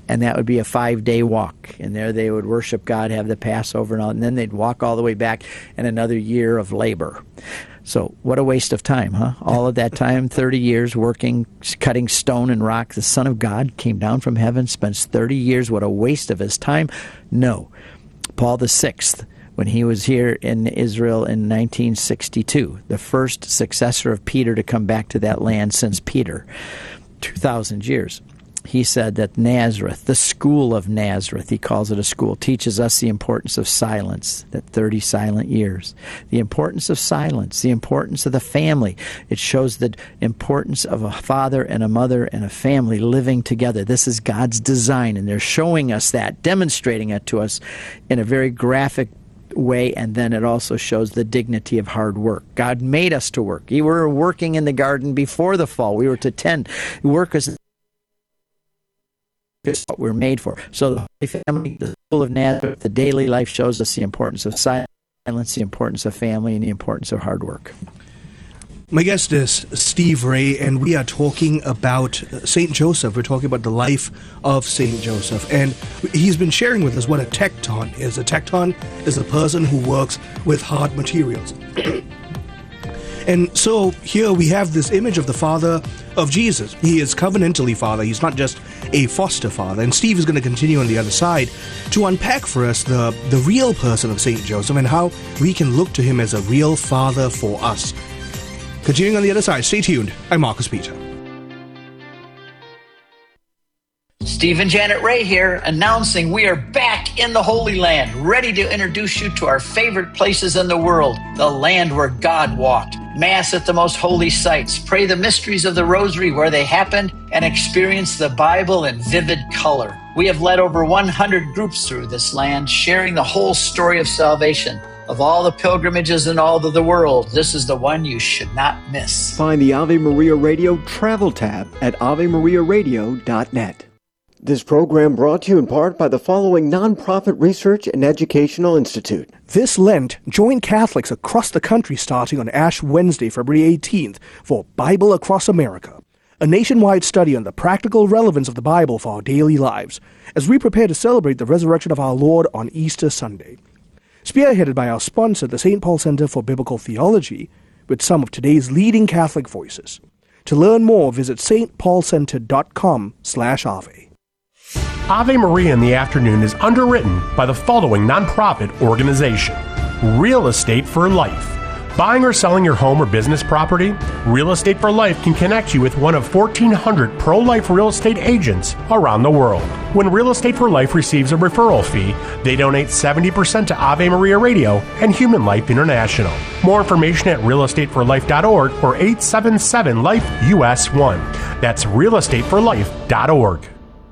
and that would be a five-day walk. And there they would worship God, have the Passover, and all, and then they'd walk all the way back, and another year of labor. So what a waste of time, huh? All of that time, thirty years working, cutting stone and rock. The Son of God came down from heaven, spends thirty years. What a waste of his time. No. Paul the Sixth, when he was here in Israel in nineteen sixty-two, the first successor of Peter to come back to that land since Peter, two thousand years. He said that Nazareth, the school of Nazareth, he calls it a school, teaches us the importance of silence, that thirty silent years. The importance of silence, the importance of the family. It shows the importance of a father and a mother and a family living together. This is God's design, and they're showing us that, demonstrating it to us in a very graphic way, and then it also shows the dignity of hard work. God made us to work. We were working in the garden before the fall. We were to tend. Work is what we're made for. So the Holy Family, the School of Nazareth, the daily life shows us the importance of silence, the importance of family, and the importance of hard work. My guest is Steve Ray, and we are talking about Saint Joseph. We're talking about the life of Saint Joseph, and he's been sharing with us what a tekton is. A tekton is a person who works with hard materials. And so here we have this image of the father of Jesus. He is covenantally father. He's not just a foster father. And Steve is going to continue on the other side to unpack for us the, the real person of Saint Joseph and how we can look to him as a real father for us. Continuing on the other side, stay tuned. I'm Marcus Peter. Steve and Janet Ray here, announcing we are back in the Holy Land, ready to introduce you to our favorite places in the world, the land where God walked. Mass at the most holy sites, pray the mysteries of the Rosary where they happened, and experience the Bible in vivid color. We have led over one hundred groups through this land, sharing the whole story of salvation. Of all the pilgrimages in all of the world, this is the one you should not miss. Find the Ave Maria Radio travel tab at ave maria radio dot net. This program brought to you in part by the following nonprofit research and educational institute. This Lent, join Catholics across the country starting on Ash Wednesday, February eighteenth, for Bible Across America, a nationwide study on the practical relevance of the Bible for our daily lives, as we prepare to celebrate the resurrection of our Lord on Easter Sunday. Spearheaded by our sponsor, the Saint Paul Center for Biblical Theology, with some of today's leading Catholic voices. To learn more, visit s t paul center dot com slash ave. Ave Maria in the Afternoon is underwritten by the following nonprofit organization: Real Estate for Life. Buying or selling your home or business property? Real Estate for Life can connect you with one of fourteen hundred pro-life real estate agents around the world. When Real Estate for Life receives a referral fee, they donate seventy percent to Ave Maria Radio and Human Life International. More information at real estate for life dot org or eight seven seven life U S one. That's real estate for life dot org.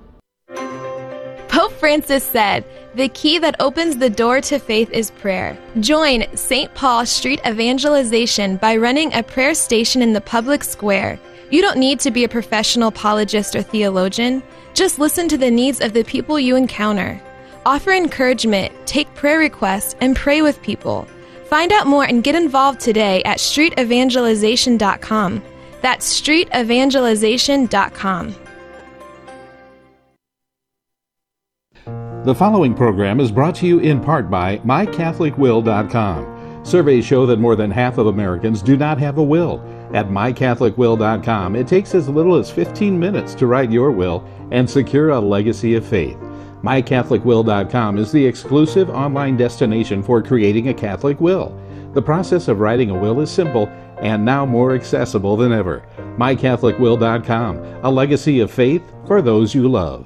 Pope Francis said, "The key that opens the door to faith is prayer." Join Saint Paul Street Evangelization by running a prayer station in the public square. You don't need to be a professional apologist or theologian. Just listen to the needs of the people you encounter. Offer encouragement, take prayer requests, and pray with people. Find out more and get involved today at street evangelization dot com. That's street evangelization dot com. The following program is brought to you in part by my catholic will dot com. Surveys show that more than half of Americans do not have a will. At my catholic will dot com, it takes as little as fifteen minutes to write your will and secure a legacy of faith. my catholic will dot com is the exclusive online destination for creating a Catholic will. The process of writing a will is simple and now more accessible than ever. my catholic will dot com, a legacy of faith for those you love.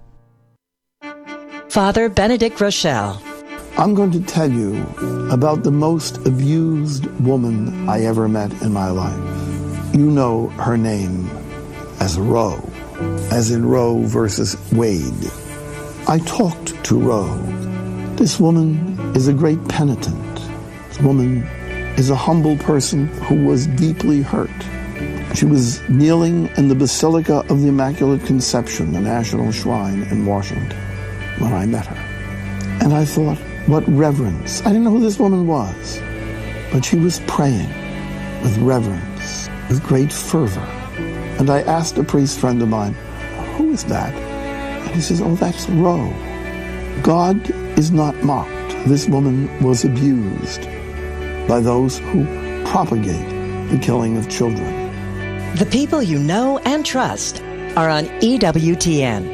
Father Benedict Rochelle. I'm going to tell you about the most abused woman I ever met in my life. You know her name as Roe, as in Roe versus Wade. I talked to Roe. This woman is a great penitent. This woman is a humble person who was deeply hurt. She was kneeling in the Basilica of the Immaculate Conception, the National Shrine in Washington, when I met her. And I thought, what reverence. I didn't know who this woman was, but she was praying with reverence, with great fervor. And I asked a priest friend of mine, who is that? And he says, oh, that's Ro. God is not mocked. This woman was abused by those who propagate the killing of children. The people you know and trust are on E W T N.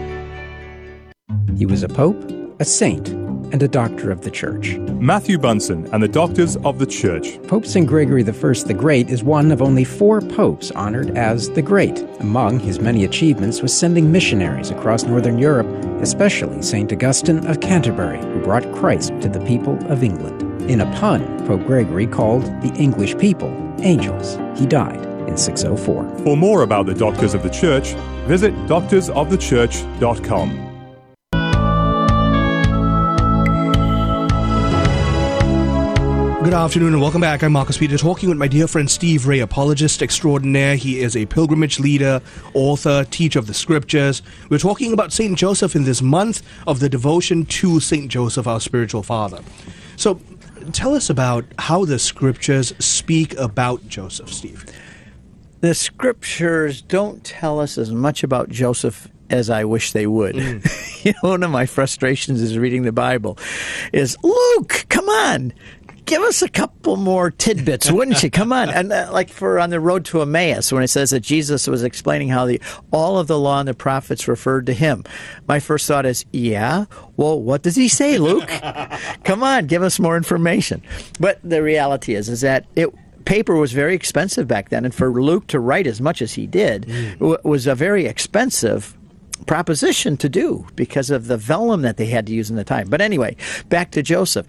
He was a pope, a saint, and a doctor of the Church. Matthew Bunson and the Doctors of the Church. Pope Saint Gregory the First the Great is one of only four popes honored as the Great. Among his many achievements was sending missionaries across northern Europe, especially Saint Augustine of Canterbury, who brought Christ to the people of England. In a pun, Pope Gregory called the English people angels. He died in six oh four. For more about the Doctors of the Church, visit doctors of the church dot com. Good afternoon and welcome back. I'm Marcus Peter, talking with my dear friend Steve Ray, apologist extraordinaire. He is a pilgrimage leader, author, teacher of the scriptures. We're talking about Saint Joseph in this month of the devotion to Saint Joseph, our spiritual father. So tell us about how the scriptures speak about Joseph, Steve. The scriptures don't tell us as much about Joseph as I wish they would. Mm. You know, one of my frustrations is reading the Bible is, Luke, come on, give us a couple more tidbits, wouldn't you? Come on. And uh, like for on the road to Emmaus, when it says that Jesus was explaining how the all of the law and the prophets referred to him, my first thought is, yeah, well, what does he say, Luke? Come on, give us more information. But the reality is, is that it paper was very expensive back then, and for Luke to write as much as he did mm. w- was a very expensive proposition to do because of the vellum that they had to use in the time. But anyway, back to Joseph.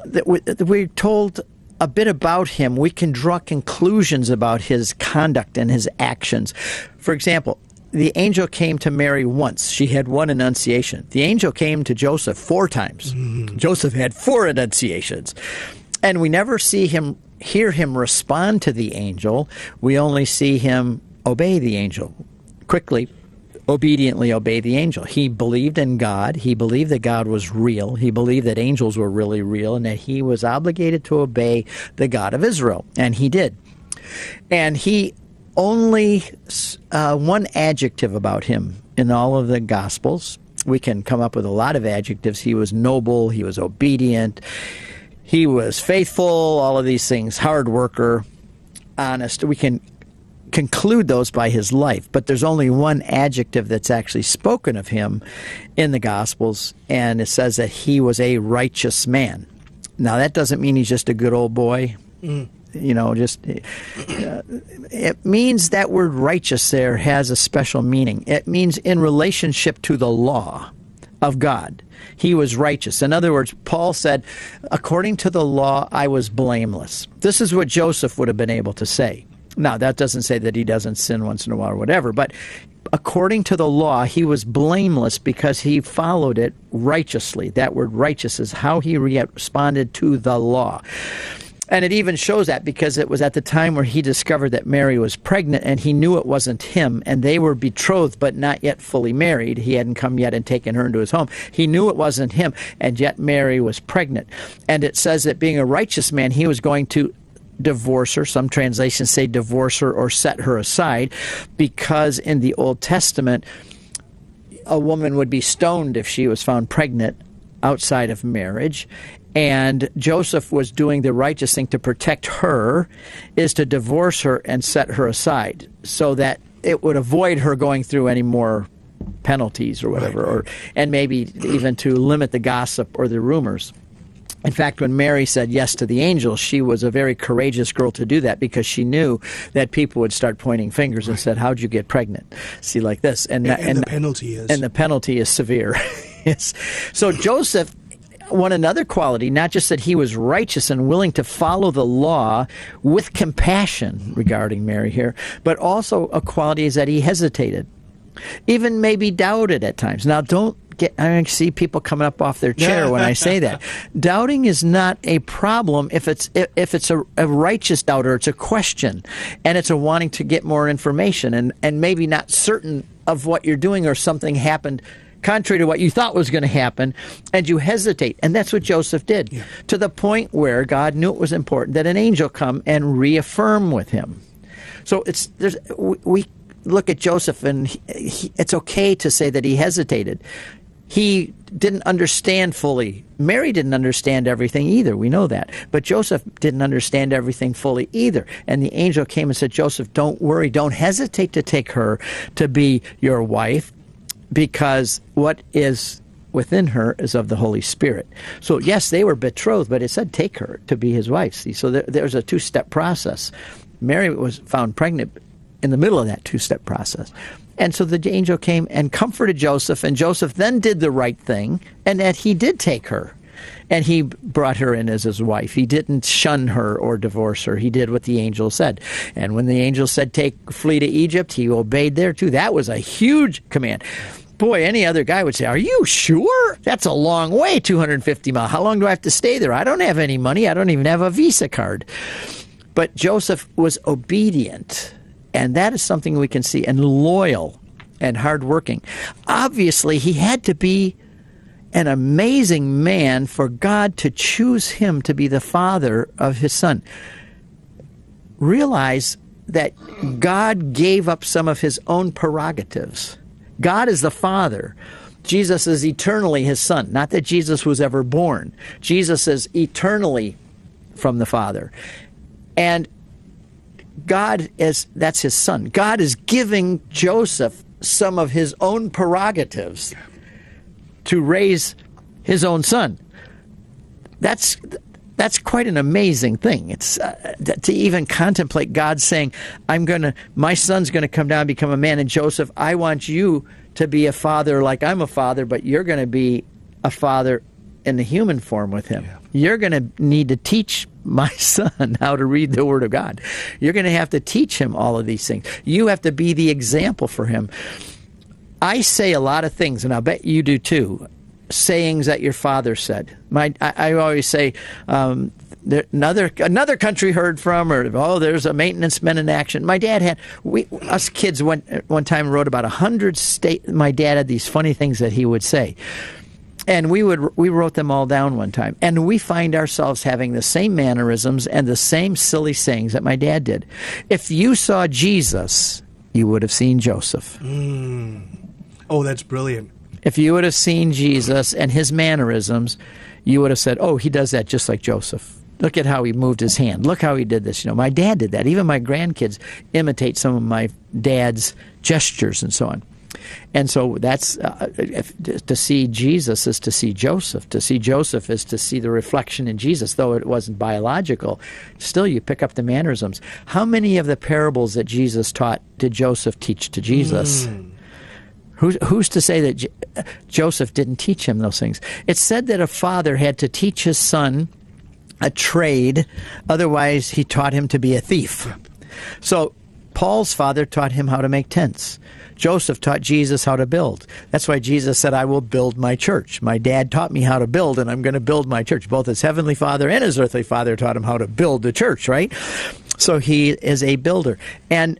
We're told a bit about him. We can draw conclusions about his conduct and his actions. For example, the angel came to Mary once. She had one annunciation. The angel came to Joseph four times. Mm. Joseph had four annunciations. And we never see him, hear him respond to the angel. We only see him obey the angel quickly. Obediently obey the angel. He believed in God. He believed that God was real. He believed that angels were really real and that he was obligated to obey the God of Israel. And he did. And he only, uh, one adjective about him in all of the Gospels. We can come up with a lot of adjectives. He was noble. He was obedient. He was faithful. All of these things. Hard worker. Honest. We can conclude those by his life, but there's only one adjective that's actually spoken of him in the Gospels, and it says that he was a righteous man. Now, that doesn't mean he's just a good old boy. Mm. You know, just uh, it means that word righteous there has a special meaning. It means in relationship to the law of God. He was righteous. In other words, Paul said, according to the law, I was blameless. This is what Joseph would have been able to say. Now, that doesn't say that he doesn't sin once in a while or whatever, but according to the law, he was blameless because he followed it righteously. That word righteous is how he responded to the law. And it even shows that because it was at the time where he discovered that Mary was pregnant and he knew it wasn't him, and they were betrothed but not yet fully married. He hadn't come yet and taken her into his home. He knew it wasn't him, and yet Mary was pregnant. And it says that being a righteous man, he was going to divorce her. Some translations say divorce her or set her aside, because in the Old Testament, a woman would be stoned if she was found pregnant outside of marriage. And Joseph was doing the righteous thing to protect her, is to divorce her and set her aside so that it would avoid her going through any more penalties or whatever, or and maybe even to limit the gossip or the rumors. In fact, when Mary said yes to the angel, she was a very courageous girl to do that because she knew that people would start pointing fingers and said, how'd you get pregnant? See, like this. And, and, and, and the penalty is? And the penalty is severe. Yes. So Joseph won another quality, not just that he was righteous and willing to follow the law with compassion regarding Mary here, but also a quality is that he hesitated, even maybe doubted at times. Now, don't Get, I see people coming up off their chair when I say that. Doubting is not a problem if it's if it's a, a righteous doubt or it's a question, and it's a wanting to get more information and, and maybe not certain of what you're doing or something happened contrary to what you thought was going to happen, and you hesitate. And that's what Joseph did, yeah. to the point where God knew it was important that an angel come and reaffirm with him. So it's there's we. look at Joseph, and he, he, it's okay to say that he hesitated. He didn't understand fully. Mary didn't understand everything either. We know that. But Joseph didn't understand everything fully either. And the angel came and said, Joseph, don't worry. Don't hesitate to take her to be your wife, because what is within her is of the Holy Spirit. So, yes, they were betrothed, but it said take her to be his wife. See, so there, there's a two-step process. Mary was found pregnant in the middle of that two-step process. And so the angel came and comforted Joseph, and Joseph then did the right thing, and that he did take her. And he brought her in as his wife. He didn't shun her or divorce her. He did what the angel said. And when the angel said, take, flee to Egypt, he obeyed there too. That was a huge command. Boy, any other guy would say, are you sure? That's a long way, two hundred fifty miles. How long do I have to stay there? I don't have any money. I don't even have a Visa card. But Joseph was obedient. And that is something we can see, and loyal and hardworking. Obviously, he had to be an amazing man for God to choose him to be the father of his son. Realize that God gave up some of his own prerogatives. God is the father. Jesus is eternally his son. Not that Jesus was ever born. Jesus is eternally from the Father. And God is, that's his son. God is giving Joseph some of his own prerogatives to raise his own son. That's that's quite an amazing thing. It's uh, to even contemplate God saying, "I'm gonna, my son's gonna come down and become a man." And Joseph, I want you to be a father like I'm a father, but you're going to be a father in the human form with him. Yeah. You're going to need to teach my son how to read the Word of God. You're going to have to teach him all of these things. You have to be the example for him. I say a lot of things, and I'll bet you do too, sayings that your father said. My, I, I always say, um, there, another another country heard from, or oh, there's a maintenance man in action. My dad had, we us kids went one time wrote about a hundred state. My dad had these funny things that he would say. And we would we wrote them all down one time. And we find ourselves having the same mannerisms and the same silly sayings that my dad did. If you saw Jesus, you would have seen Joseph. Mm. Oh, that's brilliant. If you would have seen Jesus and his mannerisms, you would have said, oh, he does that just like Joseph. Look at how he moved his hand. Look how he did this. You know, my dad did that. Even my grandkids imitate some of my dad's gestures and so on. And so that's uh, if, to see Jesus is to see Joseph. To see Joseph is to see the reflection in Jesus, though it wasn't biological. Still, you pick up the mannerisms. How many of the parables that Jesus taught did Joseph teach to Jesus? Mm. Who's, who's to say that J- Joseph didn't teach him those things? It's said that a father had to teach his son a trade, otherwise he taught him to be a thief. Yep. So Paul's father taught him how to make tents. Joseph taught Jesus how to build. That's why Jesus said, I will build my church. My dad taught me how to build, and I'm going to build my church. Both his heavenly father and his earthly father taught him how to build the church, right? So he is a builder. And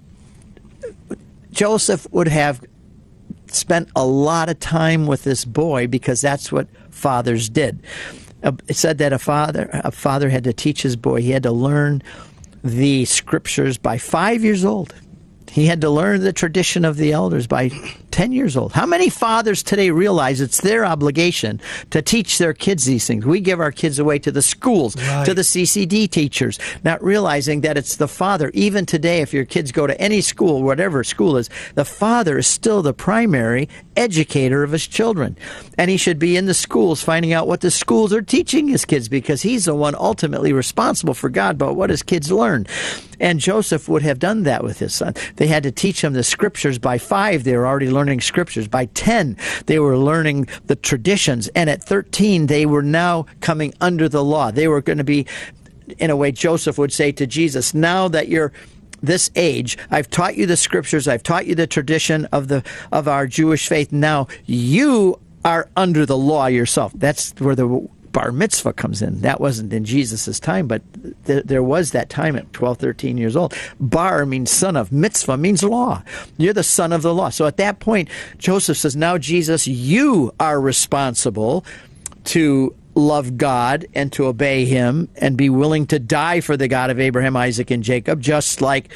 Joseph would have spent a lot of time with this boy because that's what fathers did. It said that a father, a father had to teach his boy. He had to learn the scriptures by five years old. He had to learn the tradition of the elders by ten years old. How many fathers today realize it's their obligation to teach their kids these things? We give our kids away to the schools, right, to the C C D teachers, not realizing that it's the father. Even today, if your kids go to any school, whatever school is, the father is still the primary educator of his children. And he should be in the schools finding out what the schools are teaching his kids, because he's the one ultimately responsible for God about what his kids learn. And Joseph would have done that with his son. They had to teach him the scriptures. By five, they were already learning scriptures. By ten, they were learning the traditions. And at thirteen, they were now coming under the law. They were going to be, in a way, Joseph would say to Jesus, now that you're this age, I've taught you the scriptures, I've taught you the tradition of the of our Jewish faith. Now you are under the law yourself. That's where the bar mitzvah comes in. That wasn't in Jesus' time, but th- there was that time at twelve, thirteen years old. Bar means son of, mitzvah means law. You're the son of the law. So at that point, Joseph says, now Jesus, you are responsible to love God and to obey him and be willing to die for the God of Abraham, Isaac, and Jacob, just like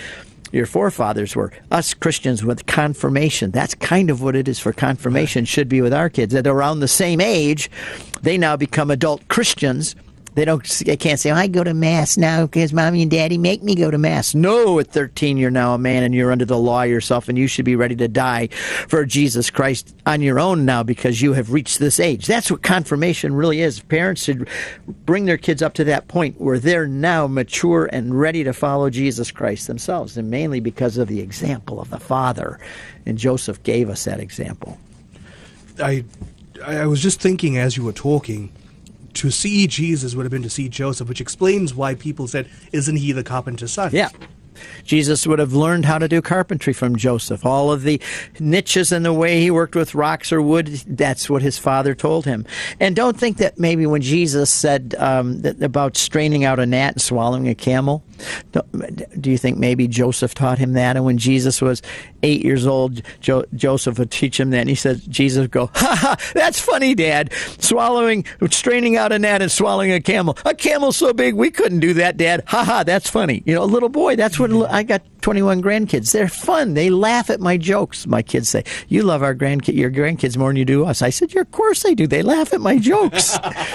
your forefathers were. Us Christians with confirmation, that's kind of what it is for confirmation, should be with our kids. At around the same age, they now become adult Christians. They don't. They can't say, oh, I go to Mass now because Mommy and Daddy make me go to Mass. No, at thirteen, you're now a man and you're under the law yourself, and you should be ready to die for Jesus Christ on your own now because you have reached this age. That's what confirmation really is. Parents should bring their kids up to that point where they're now mature and ready to follow Jesus Christ themselves, and mainly because of the example of the Father. And Joseph gave us that example. I, I was just thinking as you were talking, to see Jesus would have been to see Joseph, which explains why people said, isn't he the carpenter's son? Yeah. Jesus would have learned how to do carpentry from Joseph. All of the niches and the way he worked with rocks or wood, that's what his father told him. And don't think that maybe when Jesus said um, that about straining out a gnat and swallowing a camel, do you think maybe Joseph taught him that? And when Jesus was eight years old, jo- Joseph would teach him that. And he said, Jesus would go, ha ha, that's funny, Dad. Swallowing, straining out a gnat and swallowing a camel. A camel's so big, we couldn't do that, Dad. Ha ha, that's funny. You know, a little boy, that's what I got twenty-one grandkids. They're fun. They laugh at my jokes. My kids say, you love our grandkid, your grandkids more than you do us. I said, yeah, of course they do. They laugh at my jokes.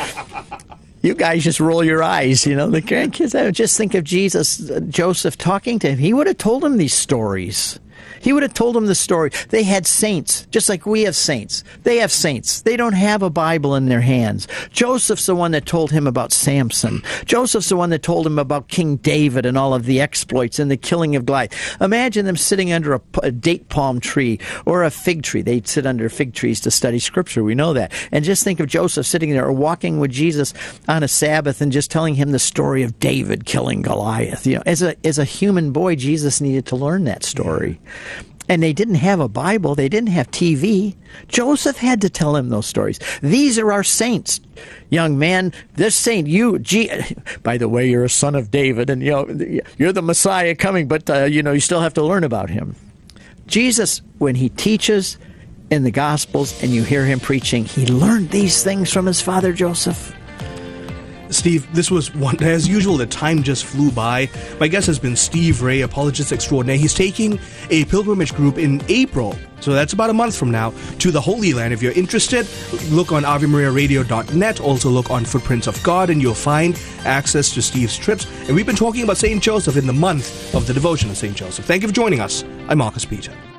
You guys just roll your eyes, you know. The grandkids, I would just think of Jesus, uh, Joseph talking to him. He would have told him these stories. He would have told him the story. They had saints, just like we have saints. They have saints. They don't have a Bible in their hands. Joseph's the one that told him about Samson. Joseph's the one that told him about King David and all of the exploits and the killing of Goliath. Imagine them sitting under a, a date palm tree or a fig tree. They'd sit under fig trees to study Scripture. We know that. And just think of Joseph sitting there or walking with Jesus on a Sabbath and just telling him the story of David killing Goliath. You know, as a as a human boy, Jesus needed to learn that story. And they didn't have a Bible. They didn't have T V. Joseph had to tell him those stories. These are our saints. Young man, this saint, you, G, by the way, you're a son of David, and you know, you're the Messiah coming, but uh, you know, you still have to learn about him. Jesus, when he teaches in the Gospels and you hear him preaching, he learned these things from his father Joseph. Steve, this was one, as usual, the time just flew by. My guest has been Steve Ray, apologist extraordinaire. He's taking a pilgrimage group in April, so that's about a month from now, to the Holy Land. If you're interested, look on ave maria radio dot net. Also look on Footprints of God, and you'll find access to Steve's trips. And we've been talking about Saint Joseph in the month of the devotion of Saint Joseph. Thank you for joining us. I'm Marcus Peter.